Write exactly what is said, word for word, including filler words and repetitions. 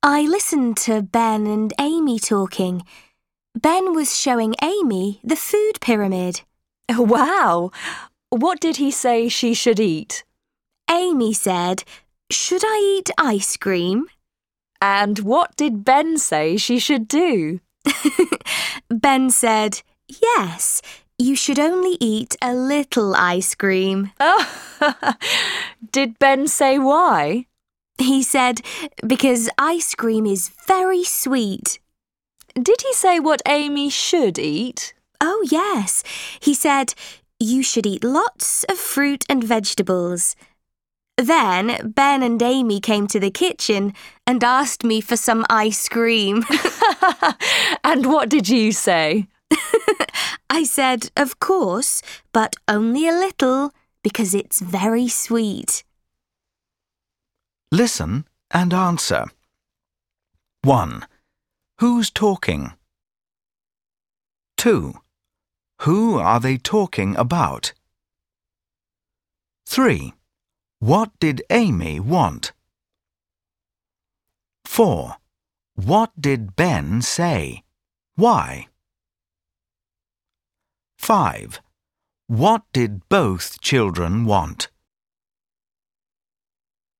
I listened to Ben and Amy talking. Ben was showing Amy the food pyramid. Wow! What did he say she should eat? Amy said, "Should I eat ice cream?" And what did Ben say she should do? Ben said, "Yes, you should only eat a little ice cream." Oh, did Ben say why? He said, "Because ice cream is very sweet." Did he say what Amy should eat? Oh, yes. He said, "You should eat lots of fruit and vegetables." Then Ben and Amy came to the kitchen and asked me for some ice cream. And what did you say? I said, "Of course, but only a little, because it's very sweet." Listen and answer. one. Who's talking? two. Who are they talking about? three. What did Amy want? four. What did Ben say? Why? five. What did both children want?